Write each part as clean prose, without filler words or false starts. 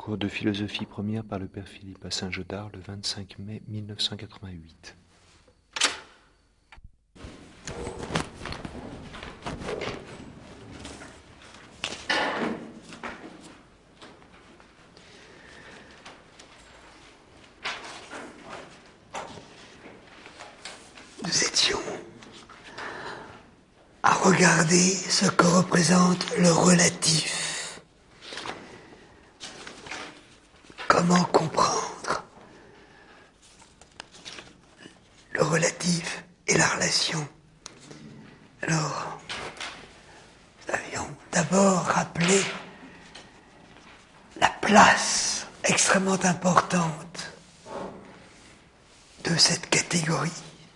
Cours de philosophie première par le père Philippe à Saint-Gaudard le 25 mai 1988. Nous étions à regarder ce que représente le relatif. Comment comprendre le relatif et la relation? Alors, nous avions d'abord rappelé la place extrêmement importante de cette catégorie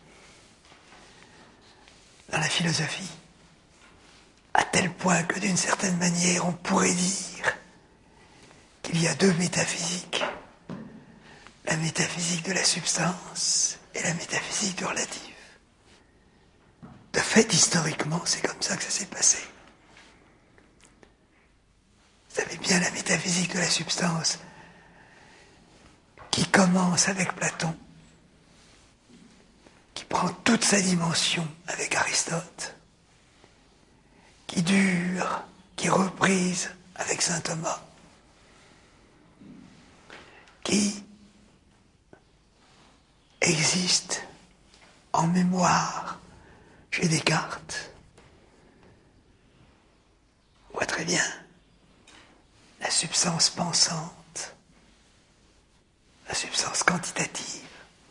dans la philosophie, à tel point que d'une certaine manière on pourrait dire qu'il y a deux métaphysiques, la métaphysique de la substance et la métaphysique du relatif. De fait, historiquement, c'est comme ça que ça s'est passé. Vous savez bien la métaphysique de la substance qui commence avec Platon, qui prend toute sa dimension avec Aristote, qui dure, qui est reprise avec saint Thomas, qui existe en mémoire chez Descartes. On voit très bien la substance pensante, la substance quantitative.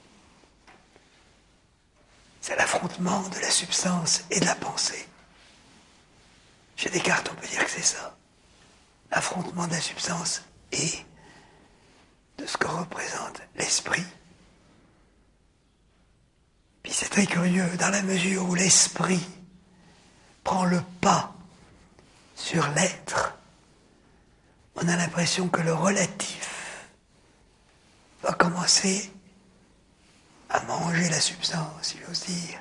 C'est l'affrontement de la substance et de la pensée. Chez Descartes, on peut dire que c'est ça. L'affrontement de la substance et de ce que représente l'esprit. Puis c'est très curieux, dans la mesure où l'esprit prend le pas sur l'être, on a l'impression que le relatif va commencer à manger la substance, si j'ose dire,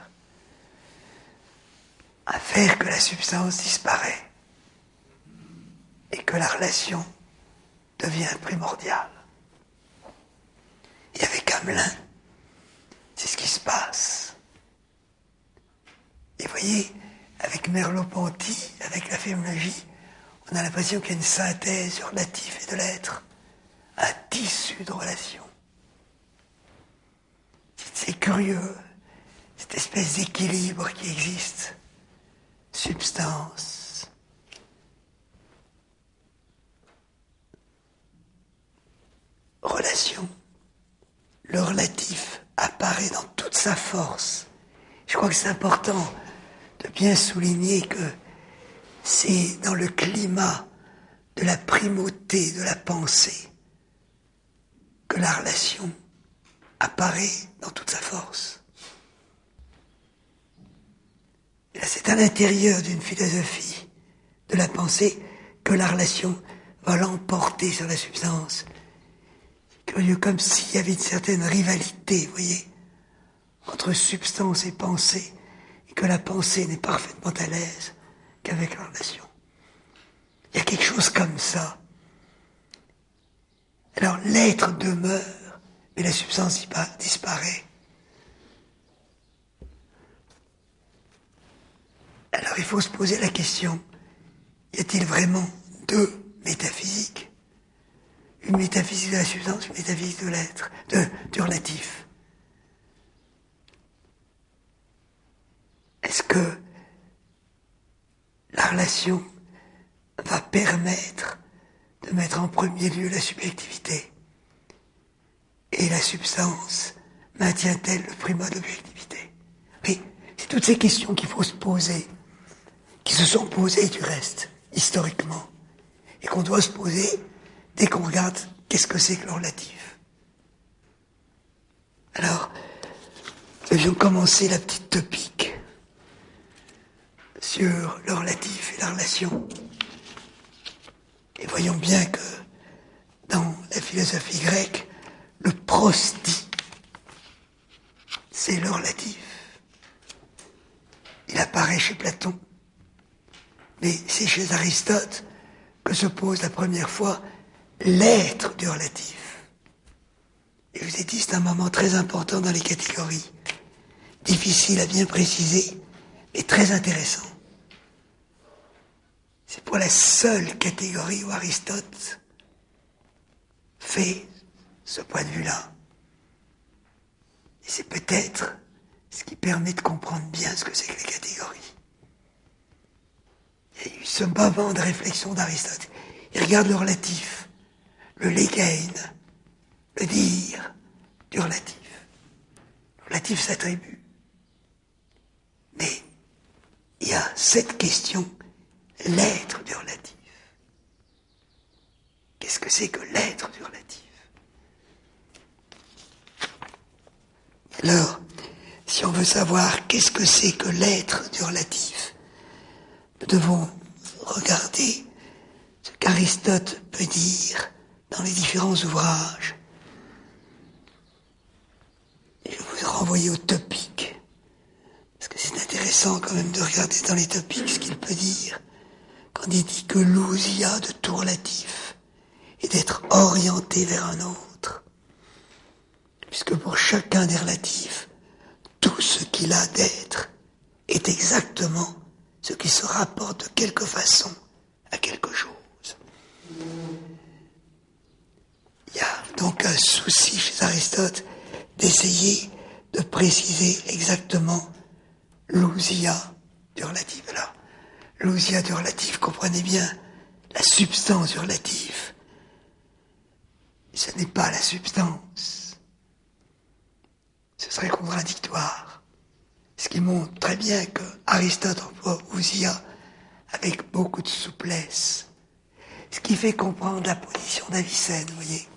à faire que la substance disparaît et que la relation devient primordiale. Et avec Hamelin, c'est ce qui se passe. Et vous voyez, avec Merleau-Ponty, avec la phénoménologie, on a l'impression qu'il y a une synthèse du relatif et de l'être, un tissu de relations. C'est curieux, cette espèce d'équilibre qui existe. Substance, relation. Le relatif apparaît dans toute sa force. Je crois que c'est important de bien souligner que c'est dans le climat de la primauté de la pensée que la relation apparaît dans toute sa force. Et là, c'est à l'intérieur d'une philosophie de la pensée que la relation va l'emporter sur la substance. C'est curieux, comme s'il y avait une certaine rivalité, vous voyez, entre substance et pensée, et que la pensée n'est parfaitement à l'aise qu'avec la relation. Il y a quelque chose comme ça. Alors l'être demeure, mais la substance disparaît. Alors il faut se poser la question, y a-t-il vraiment deux métaphysiques? Une métaphysique de la substance, une métaphysique de l'être, du relatif. Est-ce que la relation va permettre de mettre en premier lieu la subjectivité? Et la substance maintient-elle le primat de l'objectivité? Oui, c'est toutes ces questions qu'il faut se poser, qui se sont posées du reste, historiquement, et qu'on doit se poser dès qu'on regarde qu'est-ce que c'est que le relatif. Alors, nous avions commencé la petite topique sur le relatif et la relation. Et voyons bien que dans la philosophie grecque, le prostie, c'est le relatif. Il apparaît chez Platon, mais c'est chez Aristote que se pose la première fois l'être du relatif. Et je vous ai dit, c'est un moment très important dans les catégories. Difficile à bien préciser, mais très intéressant. C'est pour la seule catégorie où Aristote fait ce point de vue-là. Et c'est peut-être ce qui permet de comprendre bien ce que c'est que les catégories. Il y a eu ce moment de réflexion d'Aristote. Il regarde le relatif, le legein, le dire du relatif. Le relatif s'attribue. Mais il y a cette question, l'être du relatif. Qu'est-ce que c'est que l'être du relatif? Alors, si on veut savoir qu'est-ce que c'est que l'être du relatif, nous devons regarder ce qu'Aristote peut dire dans les différents ouvrages. Et je vous renvoie au topique, parce que c'est intéressant quand même de regarder dans les topiques ce qu'il peut dire quand il dit que l'ousia de tout relatif est d'être orienté vers un autre. Puisque pour chacun des relatifs, tout ce qu'il a d'être est exactement ce qui se rapporte de quelque façon à quelque chose. Il y a donc un souci chez Aristote d'essayer de préciser exactement l'ousia du relatif. Alors, l'ousia du relatif, comprenez bien, la substance du relatif, ce n'est pas la substance. Ce serait contradictoire. Ce qui montre très bien que Aristote emploie ousia avec beaucoup de souplesse. Ce qui fait comprendre la position d'Avicenne, vous voyez.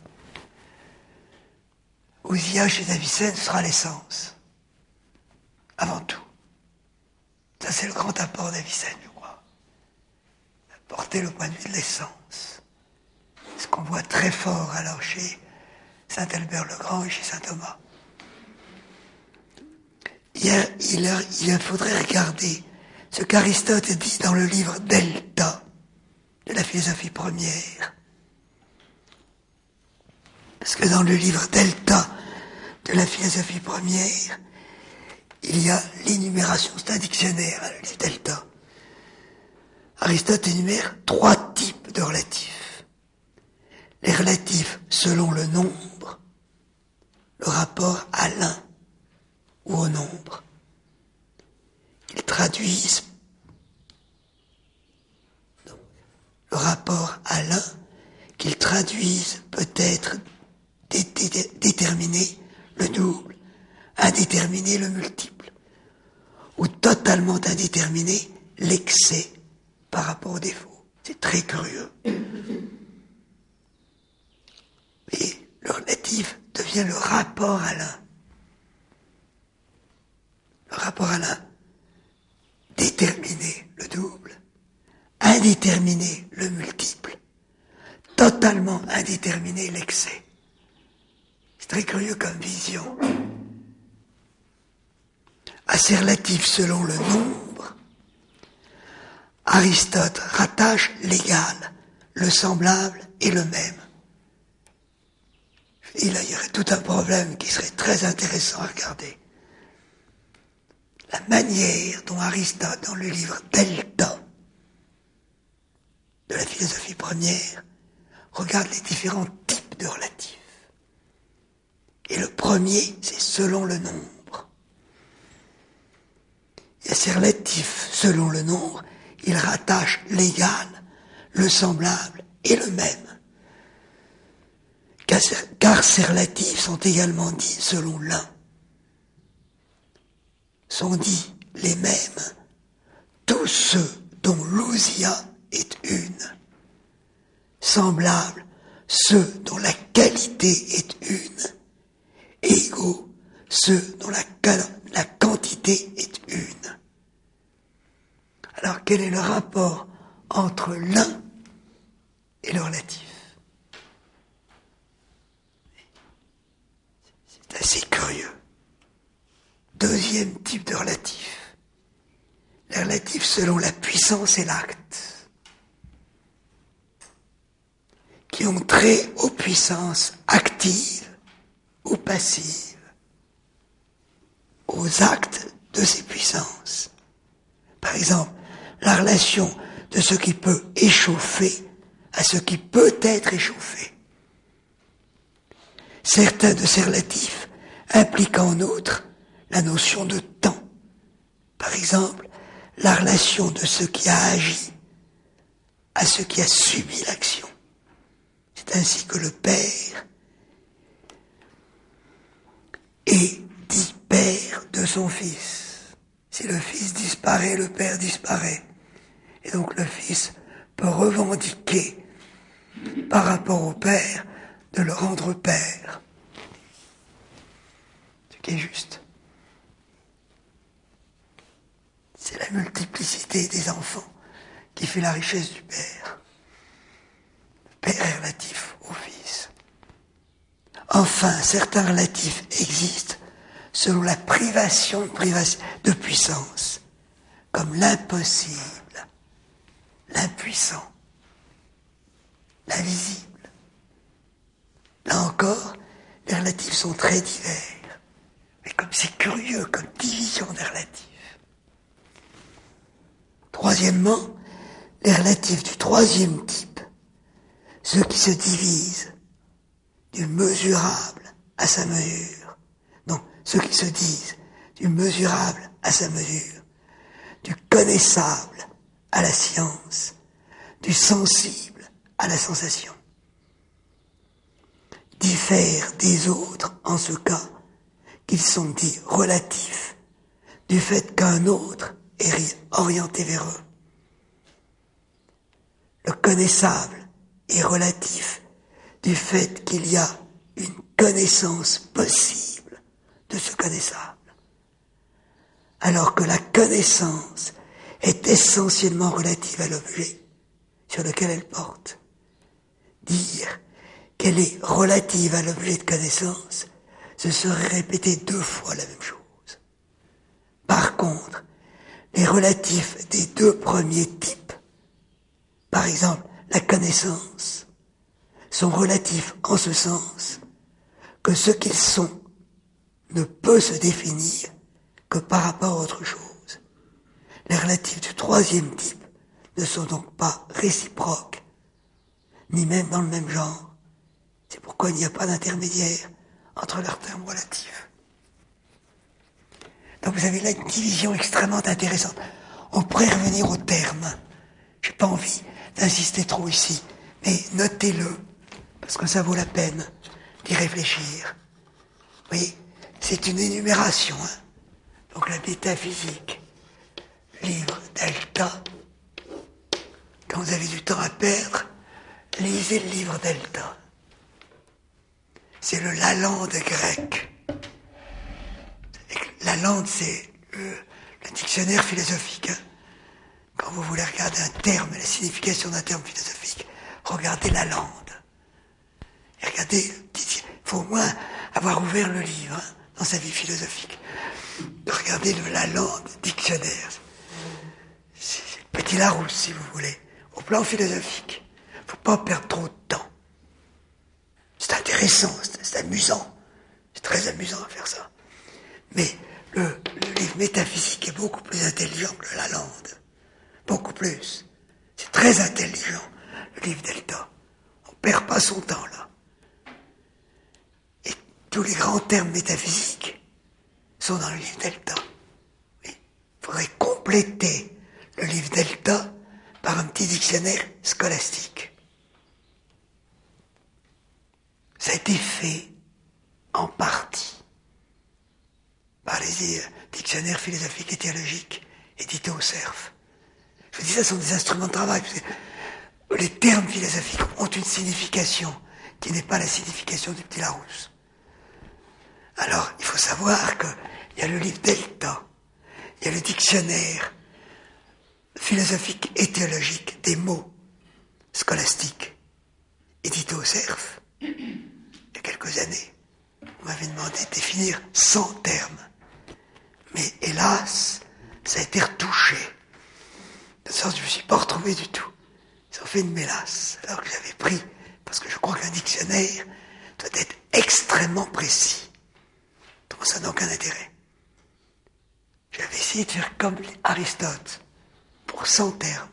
Ousia chez Avicenne sera l'essence. Avant tout. Ça, c'est le grand apport d'Avicenne, je crois. Apporter le point de vue de l'essence. Ce qu'on voit très fort alors chez Saint-Albert-le-Grand et chez Saint-Thomas. Il faudrait regarder ce qu'Aristote dit dans le livre Delta de la philosophie première. Parce que dans le livre Delta de la philosophie première, il y a l'énumération, c'est un dictionnaire, le livre Delta. Aristote énumère 3 types de relatifs. Les relatifs selon le nombre, le rapport à l'un ou au nombre. Ils traduisent le rapport à l'un, qu'ils traduisent peut-être déterminé le double, indéterminé le multiple, ou totalement indéterminé l'excès par rapport au défaut. C'est très curieux. Et le relatif devient le rapport à l'un. Le rapport à l'un, déterminé le double, indéterminé le multiple, totalement indéterminé l'excès. C'est très curieux comme vision. À ces relatifs selon le nombre, Aristote rattache l'égal, le semblable et le même. Et là, il y aurait tout un problème qui serait très intéressant à regarder. La manière dont Aristote, dans le livre Delta de la philosophie première, regarde les différents types de relatifs. Et le premier, c'est selon le nombre. Et à ces relatifs selon le nombre, il rattache l'égal, le semblable et le même. Car ces relatifs sont également dits selon l'un. Sont dits les mêmes, tous ceux dont l'ousia est une, semblables ceux dont la qualité est une, égaux ceux dont la quantité est une. Alors quel est le rapport entre l'un et le relatif? C'est assez curieux. Deuxième type de relatif. Les relatifs selon la puissance et l'acte. qui ont trait aux puissances actives ou passives, aux actes de ces puissances. Par exemple, la relation de ce qui peut échauffer à ce qui peut être échauffé. Certains de ces relatifs impliquent en outre la notion de temps. Par exemple, la relation de ce qui a agi à ce qui a subi l'action. C'est ainsi que le Père est dit Père de son Fils. Si le Fils disparaît, le Père disparaît. Et donc le Fils peut revendiquer par rapport au Père de le rendre Père. Ce qui est juste. C'est la multiplicité des enfants qui fait la richesse du Père. Le Père est relatif au Fils. Enfin, certains relatifs existent selon la privation de puissance, comme l'impossible, l'impuissant, l'invisible. Là encore, les relatifs sont très divers. Mais comme c'est curieux, comme division des relatifs. Troisièmement, les relatifs du troisième type, ceux qui se divisent du mesurable à sa mesure. Non, ceux qui se disent du mesurable à sa mesure, du connaissable à la science, du sensible à la sensation. Diffèrent des autres en ce cas qu'ils sont dits relatifs du fait qu'un autre est orienté vers eux. Le connaissable est relatif du fait qu'il y a une connaissance possible de ce connaissable, alors que la connaissance est essentiellement relative à l'objet sur lequel elle porte. Dire qu'elle est relative à l'objet de connaissance, ce serait répéter 2 fois la même chose. Par contre, les relatifs des 2 premiers types, par exemple la connaissance, sont relatifs en ce sens que ce qu'ils sont ne peut se définir que par rapport à autre chose. Les relatifs du troisième type ne sont donc pas réciproques, ni même dans le même genre. C'est pourquoi il n'y a pas d'intermédiaire entre leurs termes relatifs. Donc vous avez là une division extrêmement intéressante. On pourrait revenir aux termes. J'ai pas envie d'insister trop ici, mais notez-le, parce que ça vaut la peine d'y réfléchir. Vous voyez, c'est une énumération. Donc la métaphysique, livre Delta. Quand vous avez du temps à perdre, lisez le livre Delta. C'est le Lalande grec. Lalande, c'est le dictionnaire philosophique. Quand vous voulez regarder un terme, la signification d'un terme philosophique, regardez Lalande. Et regardez, il faut au moins avoir ouvert le livre dans sa vie philosophique. Regardez le Lalande dictionnaire. C'est le petit Larousse, si vous voulez. Au plan philosophique, il ne faut pas perdre trop de temps. C'est intéressant, c'est amusant. C'est très amusant à faire ça. Mais le livre métaphysique est beaucoup plus intelligent que le Lalande. Beaucoup plus. C'est très intelligent, le livre Delta. On ne perd pas son temps, là. Et tous les grands termes métaphysiques sont dans le livre Delta. Il faudrait compléter le livre Delta par un petit dictionnaire scolastique. Ça a été fait en partie par les dictionnaires philosophiques et théologiques édités au CERF. Je vous dis, ça sont des instruments de travail. Parce que les termes philosophiques ont une signification qui n'est pas la signification du petit Larousse. Alors, il faut savoir qu'il y a le livre Delta, il y a le dictionnaire philosophique et théologique des mots scolastiques édité au CERF. Il y a quelques années, on m'avait demandé de définir 100 termes. Mais hélas, ça a été retouché. De sorte que je ne me suis pas retrouvé du tout. Ils ont fait une mélasse, alors que j'avais pris parce que je crois qu'un dictionnaire doit être extrêmement précis. Donc ça n'a aucun intérêt. J'avais essayé de faire comme Aristote, pour 100 termes.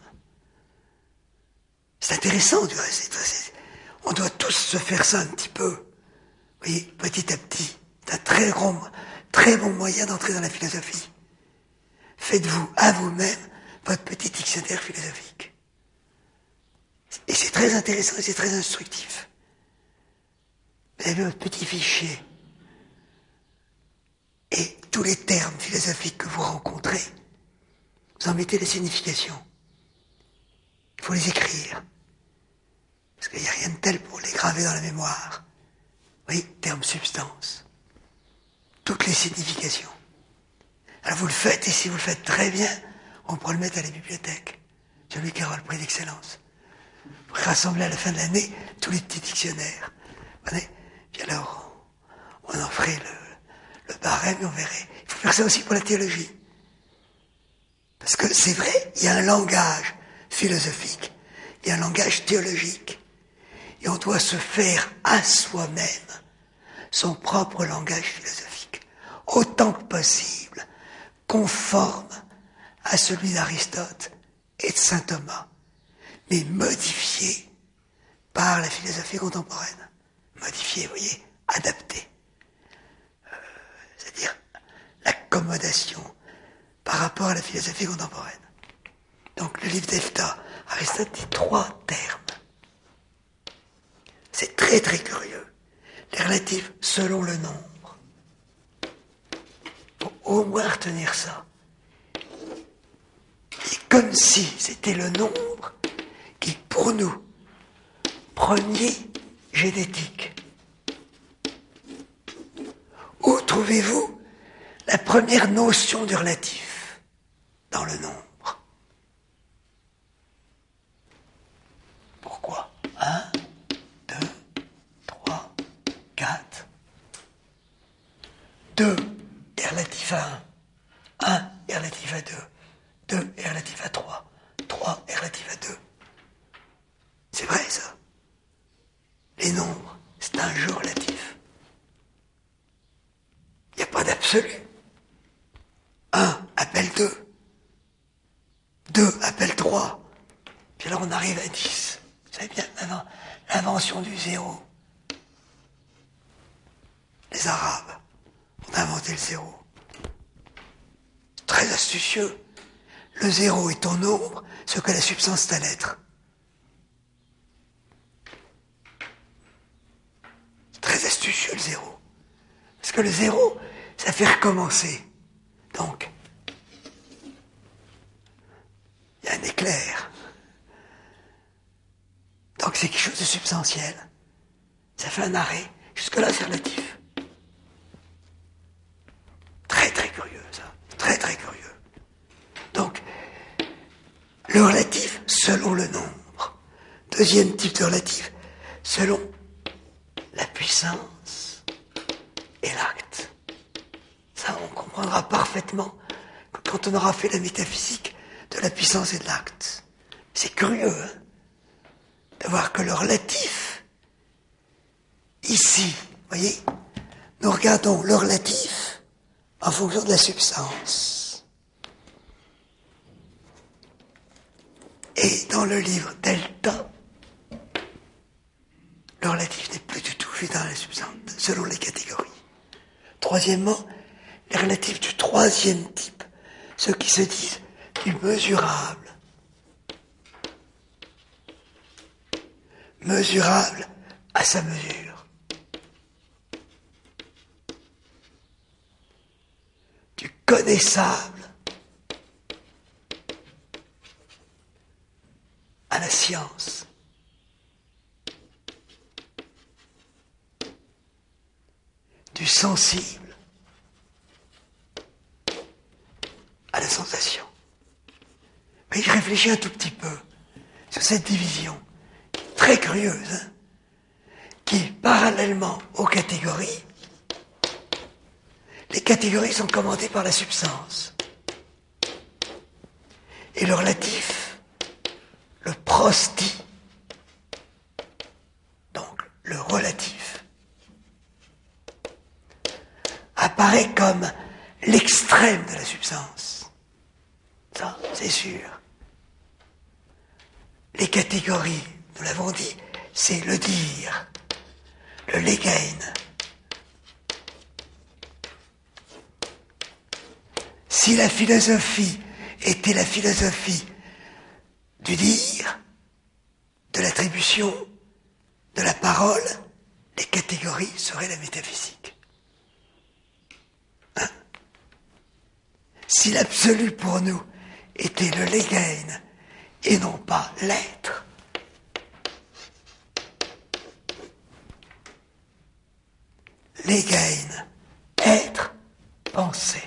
C'est intéressant, du reste. On doit tous se faire ça un petit peu. Vous voyez, petit à petit. C'est un très bon moyen d'entrer dans la philosophie. Faites-vous à vous-même votre petit dictionnaire philosophique. Et c'est très intéressant et c'est très instructif. Vous avez votre petit fichier. Et tous les termes philosophiques que vous rencontrez, vous en mettez les significations. Il faut les écrire. Parce qu'il n'y a rien de tel pour les graver dans la mémoire. Oui, terme substance. Toutes les significations. Alors vous le faites, et si vous le faites très bien, on pourra le mettre à la bibliothèque. Celui qui aura le prix d'excellence. Vous pourrez rassembler à la fin de l'année tous les petits dictionnaires. Vous voyez ? Puis alors, on en ferait le barème et on verrait. Il faut faire ça aussi pour la théologie. Parce que c'est vrai, il y a un langage philosophique, il y a un langage théologique. Et on doit se faire à soi-même son propre langage philosophique, autant que possible, conforme à celui d'Aristote et de saint Thomas, mais modifié par la philosophie contemporaine. Modifié, vous voyez, adapté. C'est-à-dire l'accommodation par rapport à la philosophie contemporaine. Donc le livre d'Elta, Aristote dit 3 termes. C'est très très curieux. Les relatifs selon le nombre. Il faut au moins retenir ça. Et comme si c'était le nombre qui, pour nous, premier génétique. Où trouvez-vous la première notion du relatif dans le nombre? Pourquoi 1, 2, 3, 4. 2 est relatif à 1. 1 est relatif à 2. 2 est relatif à 3. 3 est relatif à 2. C'est vrai ça. Les nombres, c'est un jeu relatif. Il n'y a pas d'absolu. 1 appelle 2. 2 appelle 3. Puis alors on arrive à 10. Vous savez bien maintenant l'invention du zéro. Les Arabes ont inventé le zéro. Très astucieux. Le zéro est au nombre ce que la substance est à l'être. Très astucieux le zéro. Parce que le zéro, ça fait recommencer. Donc, il y a un éclair. Donc c'est quelque chose de substantiel. Ça fait un arrêt. Jusque-là, c'est relatif. Très très curieux, ça. Très très curieux. Donc, le relatif selon le nombre. Deuxième type de relatif, selon la puissance et l'acte. Ça, on comprendra parfaitement quand on aura fait la métaphysique de la puissance et de l'acte. C'est curieux, hein, de voir que le relatif, ici, vous voyez, nous regardons le relatif en fonction de la substance. Et dans le livre Delta, le relatif n'est plus du tout vu dans la substance, selon les catégories. Troisièmement, les relatifs du troisième type, ceux qui se disent du mesurable. Mesurable à sa mesure. Du connaissable à la science. Du sensible à la sensation. Mais je réfléchis un tout petit peu sur cette division très curieuse, hein, qui, parallèlement aux catégories, les catégories sont commandées par la substance. Et le relatif, le prosti le relatif, apparaît comme l'extrême de la substance. Ça, c'est sûr. Les catégories, nous l'avons dit, c'est le dire, le legein. Si la philosophie était la philosophie du dire, de l'attribution, de la parole, les catégories seraient la métaphysique. Hein? Si l'absolu pour nous était le legein et non pas l'être, legein, être, penser.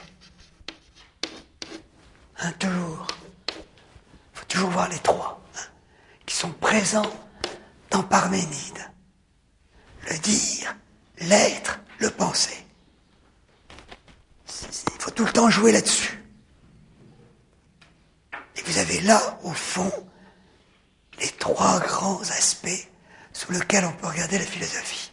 Hein, toujours. Il faut toujours voir les trois, hein, qui sont présents dans Parménide. Le dire, l'être, le penser. Il faut tout le temps jouer là-dessus. Et vous avez là, au fond, les trois grands aspects sous lesquels on peut regarder la philosophie.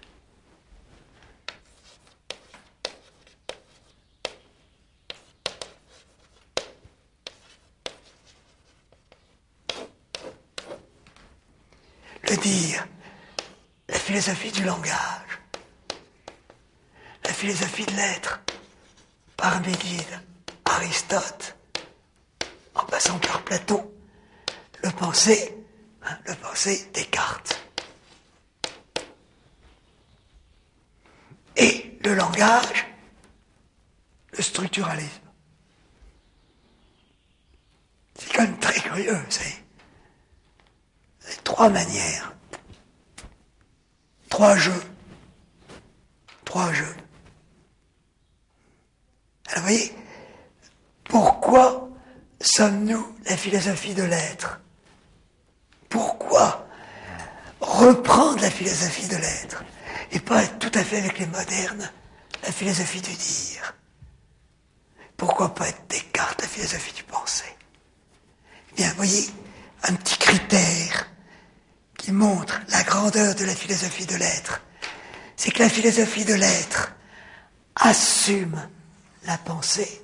Le dire, la philosophie du langage, la philosophie de l'être, Parménide, Aristote, en passant par Platon, le penser Descartes. Et le langage, le structuralisme. C'est quand même très curieux, c'est trois manières, trois jeux. Alors vous voyez, pourquoi sommes-nous la philosophie de l'être? Pourquoi reprendre la philosophie de l'être et pas être tout à fait avec les modernes, la philosophie du dire? Pourquoi pas être Descartes, la philosophie du penser? Eh bien, vous voyez, un petit critère qui montre la grandeur de la philosophie de l'être, c'est que la philosophie de l'être assume la pensée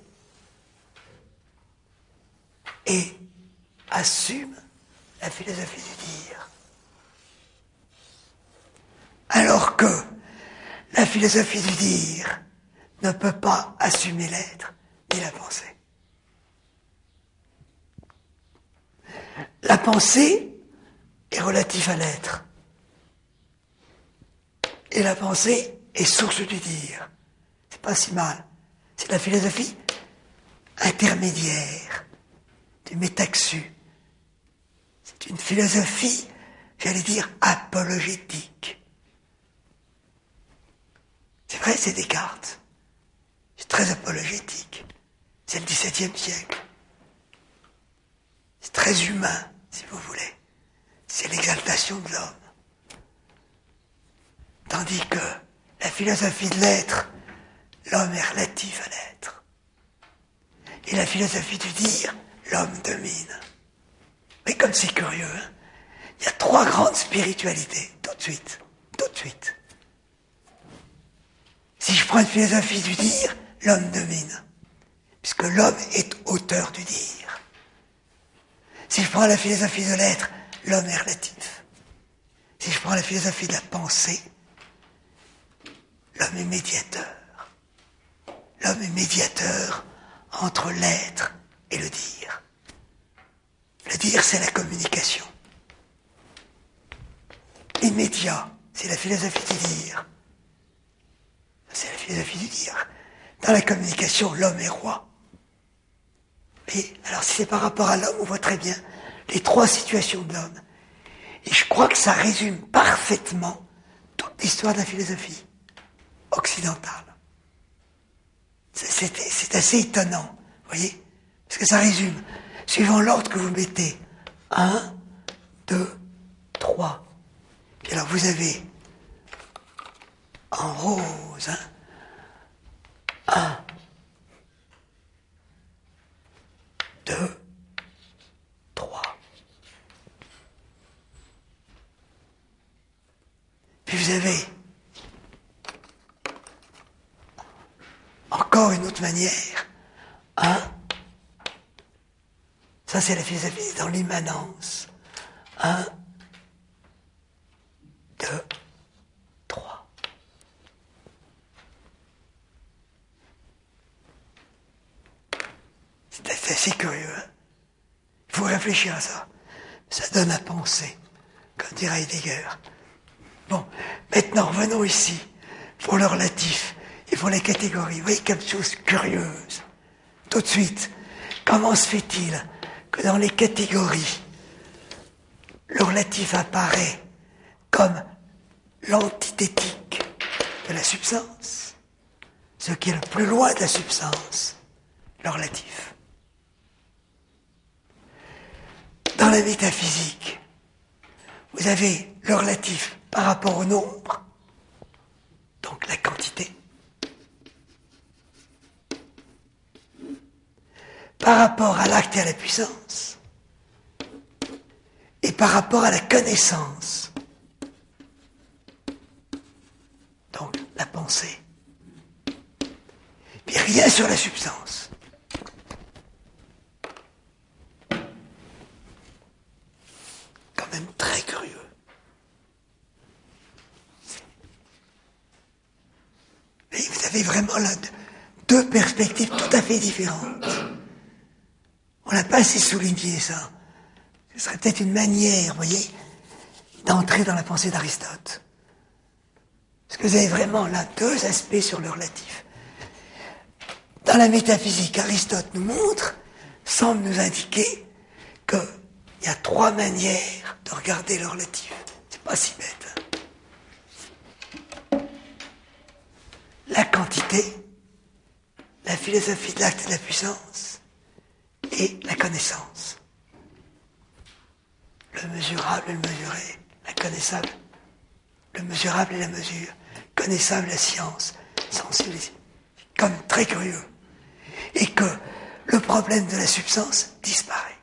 et assume la philosophie du dire. Alors que la philosophie du dire ne peut pas assumer l'être ni la pensée. La pensée est relative à l'être. Et la pensée est source du dire. C'est pas si mal. C'est la philosophie intermédiaire, du métaxu. C'est une philosophie, j'allais dire, apologétique. C'est vrai, c'est Descartes. C'est très apologétique. C'est le XVIIe siècle. C'est très humain, si vous voulez. C'est l'exaltation de l'homme. Tandis que la philosophie de l'être, l'homme est relatif à l'être. Et la philosophie du dire, l'homme domine. Mais comme c'est curieux, hein, il y a trois grandes spiritualités, tout de suite. Si je prends une philosophie du dire, l'homme domine. Puisque l'homme est auteur du dire. Si je prends la philosophie de l'être, l'homme est relatif. Si je prends la philosophie de la pensée, l'homme est médiateur. L'homme est médiateur entre l'être et le dire. Le dire, c'est la communication. L'immédiat, c'est la philosophie du dire. C'est la philosophie du dire. Dans la communication, l'homme est roi. Et alors, si c'est par rapport à l'homme, on voit très bien les trois situations de l'homme. Et je crois que ça résume parfaitement toute l'histoire de la philosophie occidentale. C'est assez étonnant, vous voyez? Parce que ça résume, suivant l'ordre que vous mettez, 1, 2, 3. Et alors vous avez en rose, 1, 2, 3. Puis vous vous avez encore une autre manière. Ça c'est la philosophie dans l'immanence. 1, 2, 3. C'est assez curieux. Il faut réfléchir à ça. Ça donne à penser, comme dirait Heidegger. Bon, maintenant revenons ici, pour le relatif et pour les catégories. Vous voyez comme chose curieuse. Tout de suite, comment se fait-il que dans les catégories, le relatif apparaît comme l'antithétique de la substance, ce qui est le plus loin de la substance, le relatif. Dans la métaphysique, vous avez le relatif par rapport au nombre, donc la quantité, par rapport à l'acte et à la puissance, et par rapport à la connaissance, donc la pensée, puis rien sur la substance. Quand même très curieux. Et vous avez vraiment là deux perspectives tout à fait différentes. On n'a pas assez souligné ça. Ce serait peut-être une manière, vous voyez, d'entrer dans la pensée d'Aristote. Parce que vous avez vraiment là deux aspects sur le relatif. Dans la métaphysique, Aristote nous montre, semble nous indiquer qu'il y a trois manières de regarder le relatif. C'est pas si bête. La quantité, la philosophie de l'acte et de la puissance, et la connaissance. Le mesurable et le mesuré, la connaissable, le mesurable et la mesure, connaissable la science, sensible, comme très curieux. Et que le problème de la substance disparaît.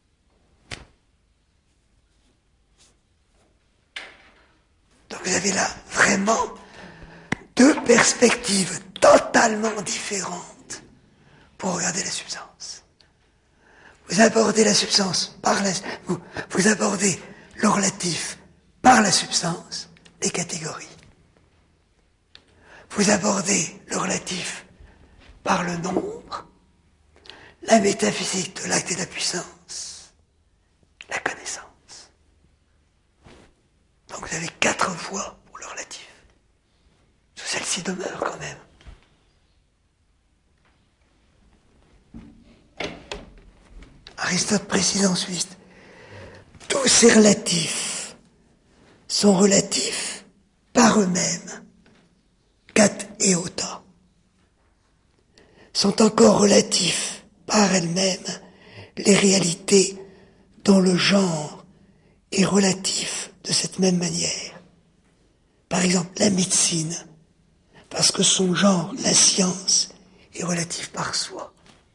Donc vous avez là vraiment deux perspectives totalement différentes pour regarder la substance. Vous abordez la substance par vous abordez le relatif par la substance, les catégories. Vous abordez le relatif par le nombre, la métaphysique de l'acte et de la puissance, la connaissance. Donc vous avez 4 voies pour le relatif. Celle-ci demeure quand même. Aristote précise ensuite, tous ces relatifs sont relatifs par eux-mêmes, kat et ota, sont encore relatifs par elles-mêmes les réalités dont le genre est relatif de cette même manière. Par exemple, la médecine, parce que son genre, la science, est relatif par soi.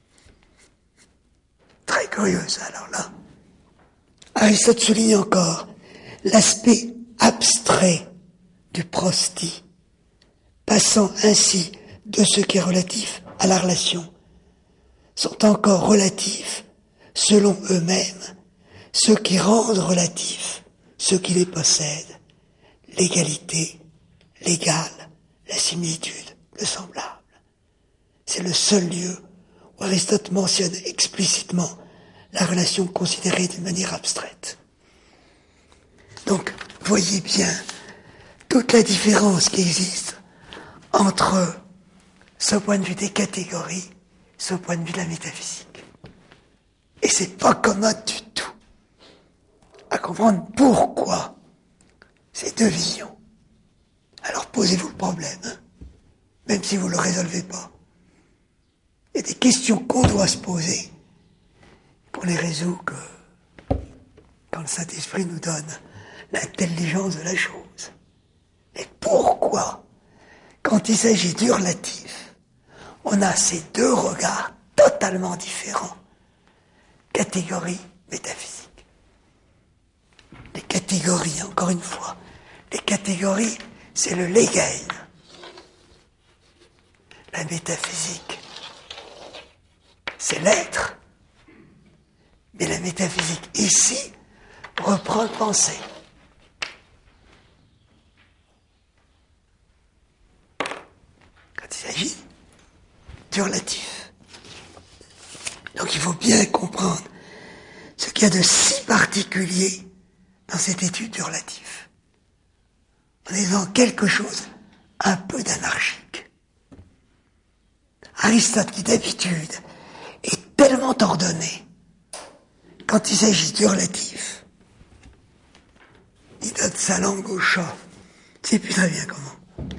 Très curieux ça, alors là. Aristote souligne encore l'aspect abstrait du prostie, passant ainsi de ce qui est relatif à la relation, sont encore relatifs, selon eux-mêmes, ceux qui rendent relatifs ceux qui les possèdent, l'égalité, l'égal, la similitude, le semblable. C'est le seul lieu où Aristote mentionne explicitement la relation considérée d'une manière abstraite. Donc, voyez bien toute la différence qui existe entre ce point de vue des catégories, ce point de vue de la métaphysique. Et c'est pas commode du tout à comprendre pourquoi ces deux visions. Alors posez-vous le problème, hein, même si vous ne le résolvez pas. Il y a des questions qu'on doit se poser, qu'on les résout que quand le Saint-Esprit nous donne l'intelligence de la chose. Mais pourquoi, quand il s'agit du relatif, on a ces deux regards totalement différents, catégorie, métaphysique. Les catégories, encore une fois, les catégories c'est le Legein. La métaphysique, c'est l'être. Mais la métaphysique, ici, reprend le pensée. Quand il s'agit du relatif. Donc il faut bien comprendre ce qu'il y a de si particulier dans cette étude du relatif. On est dans quelque chose un peu d'anarchique. Aristote, qui d'habitude est tellement ordonné, quand il s'agit du relatif, il donne sa langue au chat. Je ne sais plus très bien comment.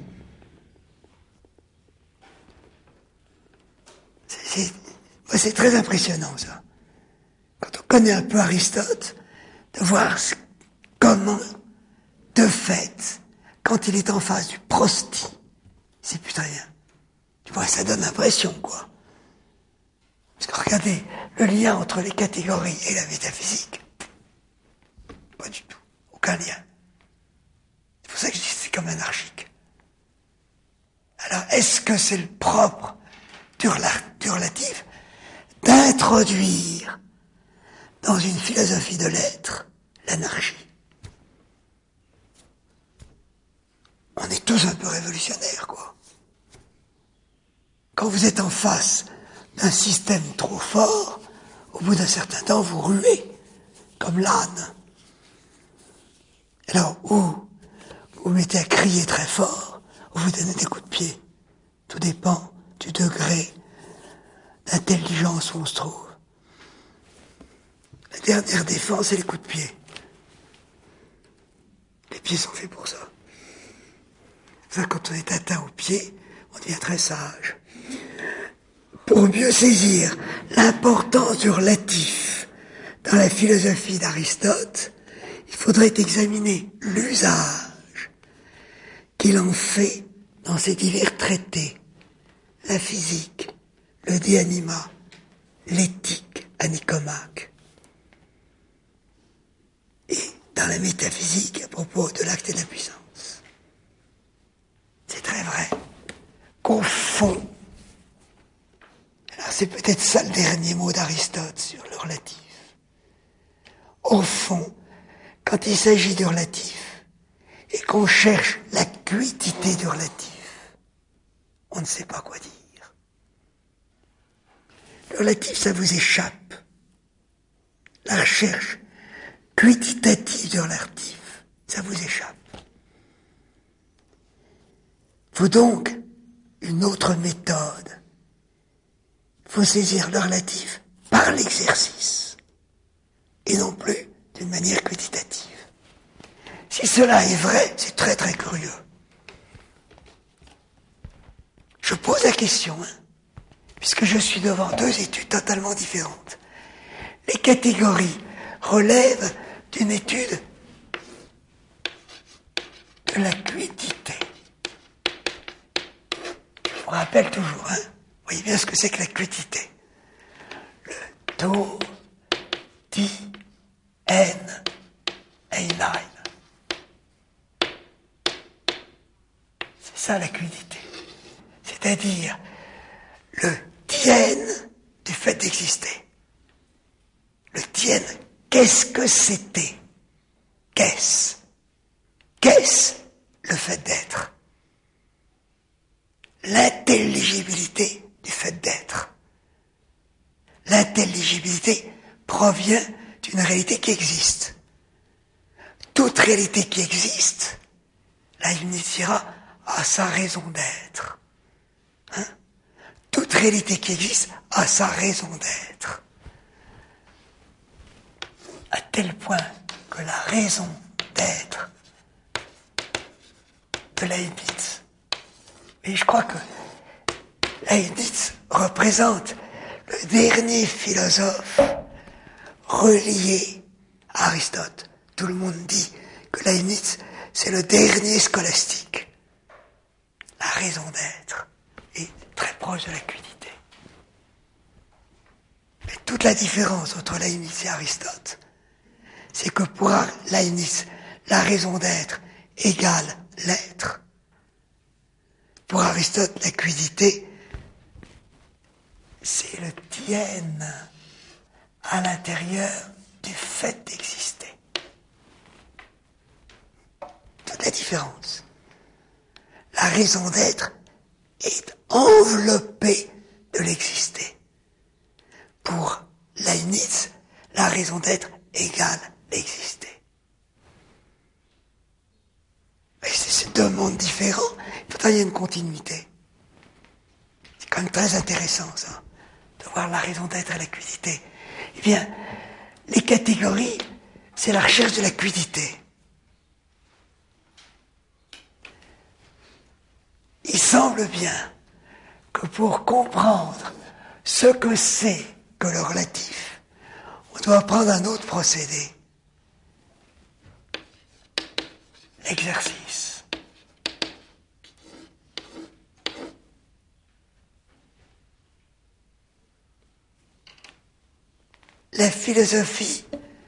C'est très impressionnant, ça. Quand on connaît un peu Aristote, de voir comment, de fait, quand il est en face du prosty, c'est plus très bien. Tu vois, ça donne l'impression, quoi. Parce que regardez, le lien entre les catégories et la métaphysique, pas du tout, aucun lien. C'est pour ça que je dis que c'est comme anarchique. Alors, est-ce que c'est le propre du relatif d'introduire dans une philosophie de l'être l'anarchie? On est tous un peu révolutionnaires, quoi. Quand vous êtes en face d'un système trop fort, au bout d'un certain temps, vous ruez, comme l'âne. Alors, ou vous vous mettez à crier très fort, ou vous donnez des coups de pied. Tout dépend du degré d'intelligence où on se trouve. La dernière défense, c'est les coups de pied. Les pieds sont faits pour ça. Ça, quand on est atteint aux pieds, on devient très sage. Pour mieux saisir l'importance du relatif dans la philosophie d'Aristote, il faudrait examiner l'usage qu'il en fait dans ses divers traités, la physique, le de anima, l'éthique à Nicomaque, et dans la métaphysique à propos de l'acte et de la puissance. C'est très vrai qu'au fond, alors c'est peut-être ça le dernier mot d'Aristote sur le relatif. Au fond, quand il s'agit du relatif et qu'on cherche la quiétité du relatif, on ne sait pas quoi dire. Le relatif, ça vous échappe. La recherche quantitative du relatif, ça vous échappe. Il faut donc une autre méthode. Il faut saisir le relatif par l'exercice et non plus d'une manière quantitative. Si cela est vrai, c'est très très curieux. Je pose la question, puisque je suis devant deux études totalement différentes. Les catégories relèvent d'une étude de la quiétité. Je vous rappelle toujours, vous voyez bien ce que c'est que la quiétité. Le do, di, en, einein. C'est ça la quiétité. C'est-à-dire le tien du fait d'exister. Le tien, qu'est-ce que c'était? Qu'est-ce le fait d'être? L'intelligibilité du fait d'être. L'intelligibilité provient d'une réalité qui existe. Toute réalité qui existe, Leibniz dira, a sa raison d'être. Toute réalité qui existe a sa raison d'être. À tel point que la raison d'être de Leibniz, et je crois que Leibniz représente le dernier philosophe relié à Aristote. Tout le monde dit que Leibniz, c'est le dernier scolastique. La raison d'être est très proche de la quiétité. Mais toute la différence entre Leibniz et Aristote, c'est que pour Leibniz, la raison d'être égale l'être. Pour Aristote, la quiddité, c'est le tienne à l'intérieur du fait d'exister. Toute la différence. La raison d'être est enveloppée de l'exister. Pour Leibniz, la raison d'être égale l'exister. C'est deux mondes différents, pourtant il y a une continuité. C'est quand même très intéressant ça, de voir la raison d'être et la quiddité. Eh bien, les catégories, c'est la recherche de la quiddité. Il semble bien que pour comprendre ce que c'est que le relatif, on doit prendre un autre procédé. L'exercice. La philosophie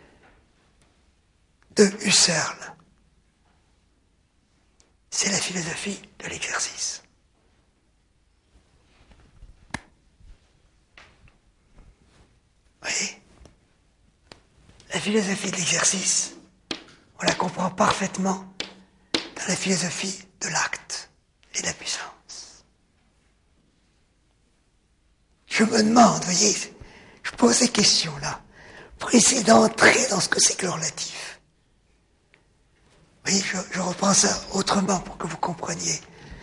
de Husserl, c'est la philosophie de l'exercice. Vous voyez ? La philosophie de l'exercice, on la comprend parfaitement dans la philosophie de l'acte et de la puissance. Je me demande, vous voyez, je pose ces questions-là pour essayer d'entrer dans ce que c'est que le relatif. Vous voyez, je reprends ça autrement pour que vous compreniez.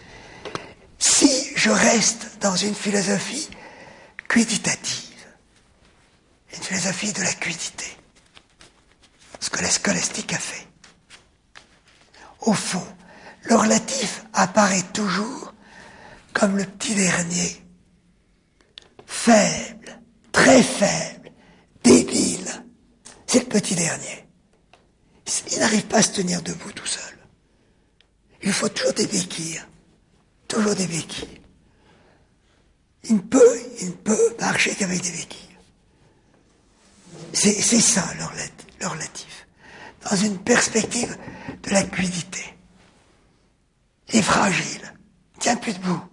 Si je reste dans une philosophie quidditative, une philosophie de la quiddité, ce que la scolastique a fait, au fond, le relatif apparaît toujours comme le petit dernier, faible, très faible, débile. C'est le petit dernier. Il n'arrive pas à se tenir debout tout seul. Il faut toujours des béquilles. Toujours des béquilles. Il ne peut marcher qu'avec des béquilles. C'est ça le relatif. Dans une perspective de la quiddité. Il est fragile. Il ne tient plus debout.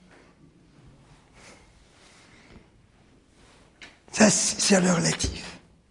Ça, c'est le relatif.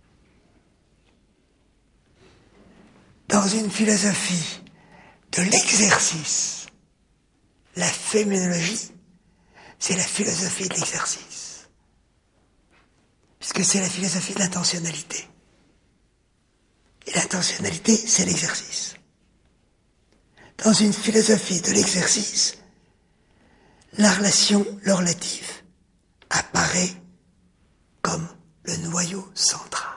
Dans une philosophie de l'exercice, la phénoménologie, c'est la philosophie de l'exercice. Puisque c'est la philosophie de l'intentionnalité. Et l'intentionnalité, c'est l'exercice. Dans une philosophie de l'exercice, la relation, le relatif, apparaît comme le noyau central.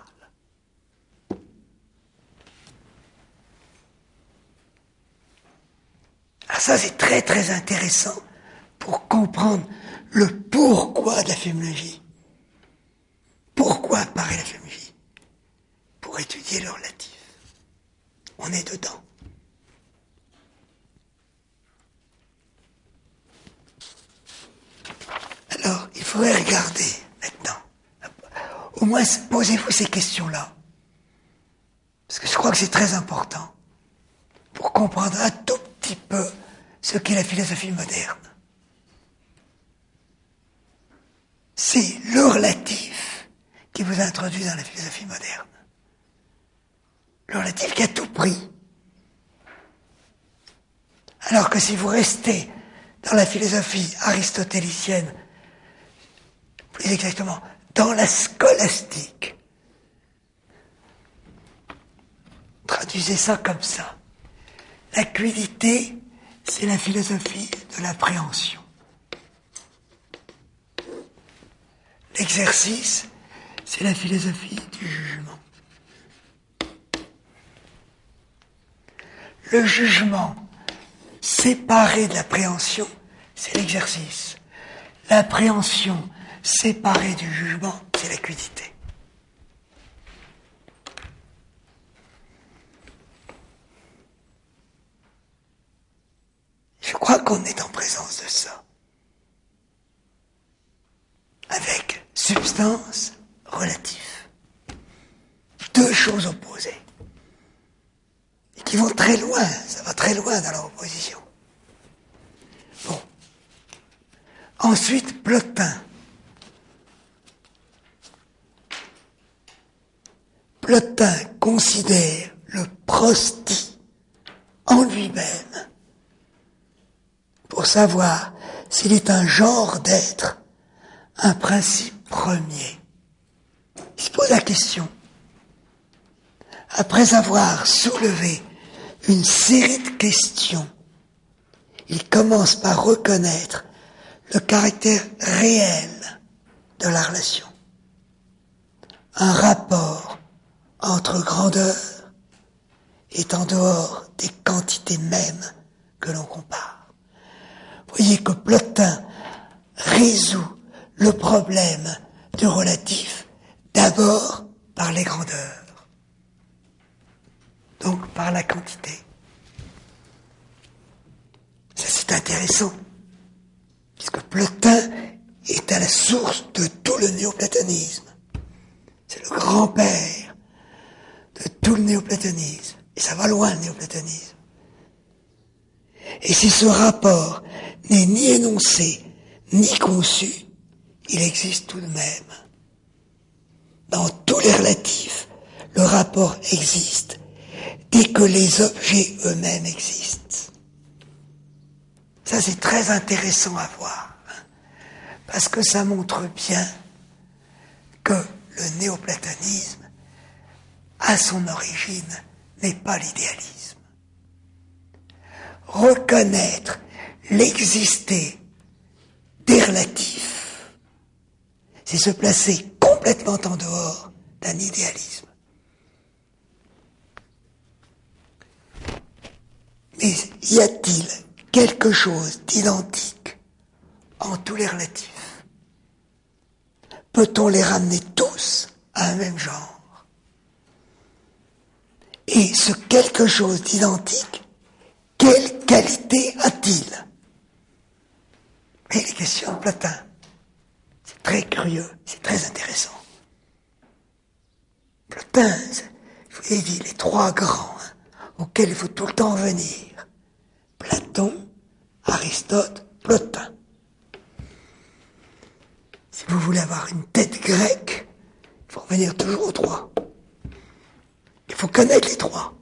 Alors ça, c'est très très intéressant pour comprendre le pourquoi de la phénoménologie. Pourquoi apparaît la phénoménologie ? Pour étudier le relatif. On est dedans. Alors, il faudrait regarder maintenant. Au moins, posez-vous ces questions-là. Parce que je crois que c'est très important pour comprendre un tout petit peu ce qu'est la philosophie moderne. C'est le relatif qui vous introduit dans la philosophie moderne. Le relatif qui a tout pris. Alors que si vous restez dans la philosophie aristotélicienne, plus exactement, dans la scolastique, traduisez ça comme ça. La quiddité, c'est la philosophie de l'appréhension. L'exercice, c'est la philosophie du jugement. Le jugement, séparé de l'appréhension, c'est l'exercice. L'appréhension, séparée du jugement, c'est la quiddité. Je crois qu'on est en présence de ça. Avec substance, relatif. Deux choses opposées. Et qui vont très loin, ça va très loin dans leur opposition. Bon, Ensuite, Plotin. Plotin considère le prostie en lui-même pour savoir s'il est un genre d'être, un principe premier. Il se pose la question. Après avoir soulevé une série de questions, il commence par reconnaître le caractère réel de la relation. Un rapport entre grandeur est en dehors des quantités mêmes que l'on compare. Voyez que Plotin résout le problème du relatif d'abord par les grandeurs, donc par la quantité. Ça, c'est intéressant, puisque Plotin est à la source de tout le néoplatonisme. C'est le grand-père de tout le néoplatonisme. Et ça va loin, le néoplatonisme. Et si ce rapport n'est ni énoncé, ni conçu, il existe tout de même. Dans tous les relatifs, le rapport existe dès que les objets eux-mêmes existent. Ça, c'est très intéressant à voir, parce que ça montre bien que le néoplatonisme, à son origine, n'est pas l'idéalisme. Reconnaître l'exister des relatifs, c'est se placer complètement en dehors d'un idéalisme. Mais y a-t-il quelque chose d'identique en tous les relatifs? Peut-on les ramener tous à un même genre? Et ce quelque chose d'identique, quelle qualité a-t-il? Et les questions de Plotin, c'est très curieux, c'est très intéressant. Plotin, je vous ai dit, les trois grands auxquels il faut tout le temps venir. Platon, Aristote, Plotin. Si vous voulez avoir une tête grecque, il faut revenir toujours aux trois. Il faut connaître les trois.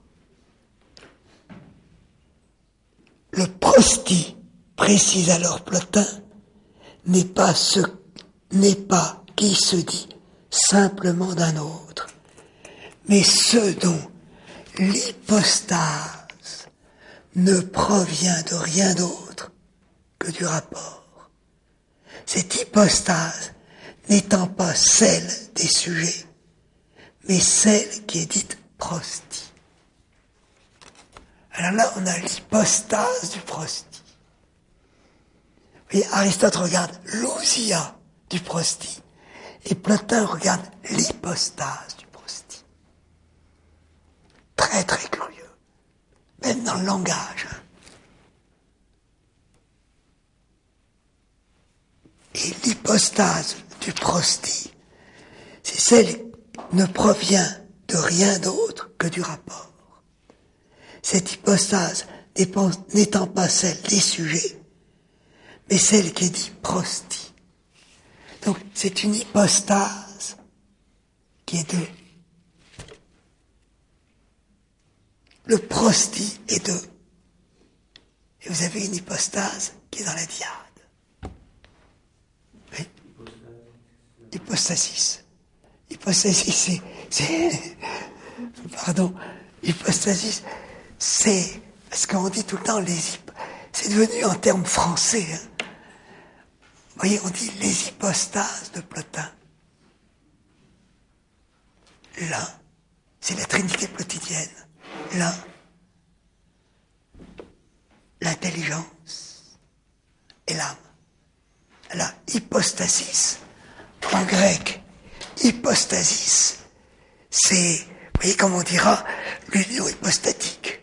Le prostie, précise alors Plotin, n'est pas qui se dit simplement d'un autre, mais ce dont l'hypostase ne provient de rien d'autre que du rapport. Cette hypostase n'étant pas celle des sujets, mais celle qui est dite prostie. Alors là, on a l'hypostase du prostie. Vous voyez, Aristote regarde l'ousia du prostie, et Plotin regarde l'hypostase du prostie. Très très curieux, même dans le langage. Et l'hypostase du prostie, c'est celle qui ne provient de rien d'autre que du rapport. Cette hypostase n'étant pas celle des sujets, mais celle qui est dite prostie. Donc c'est une hypostase qui est deux. Le prostie est deux. Et vous avez une hypostase qui est dans la diade. Oui. Hypostasis. Hypostasis, pardon. Hypostasis, c'est... Parce qu'on dit tout le temps c'est devenu un terme français. Hein. Vous voyez, on dit les hypostases de Plotin. L'un, c'est la trinité plotidienne. L'un, l'intelligence et l'âme. La hypostasis, en grec, hypostasis, c'est, vous voyez comme on dira, l'union hypostatique.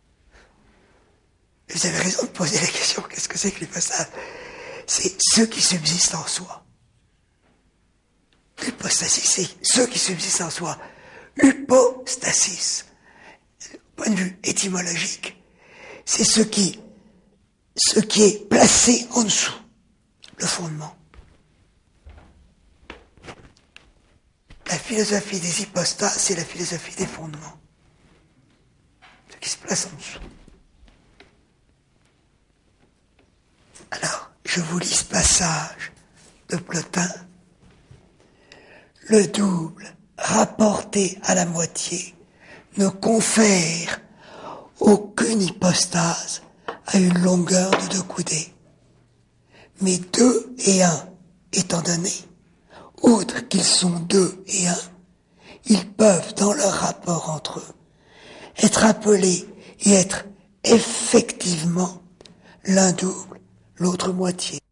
Vous avez raison de poser la question, qu'est-ce que c'est que l'hypostase? C'est ceux qui subsistent en soi. L'hypostasis, c'est ceux qui subsistent en soi. Hypostasis, du point de vue étymologique, c'est ce qui est placé en dessous. Le le fondement. La philosophie des hypostases, c'est la philosophie des fondements. Ce qui se place en dessous. Alors, je vous lis ce passage de Plotin. Le double, rapporté à la moitié, ne confère aucune hypostase à une longueur de 2 coudées. Mais 2 et 1 étant donnés, outre qu'ils sont 2 et 1, ils peuvent, dans leur rapport entre eux, être appelés et être effectivement l'un double, l'autre moitié.